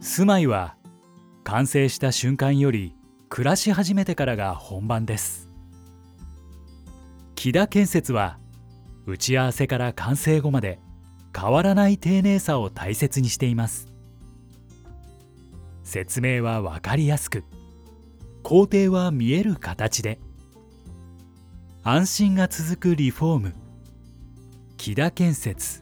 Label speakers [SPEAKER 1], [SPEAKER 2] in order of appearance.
[SPEAKER 1] 住まいは完成した瞬間より暮らし始めてからが本番です。木田建設は打ち合わせから完成後まで変わらない丁寧さを大切にしています。説明は分かりやすく、工程は見える形で、安心が続くリフォーム。木田建設。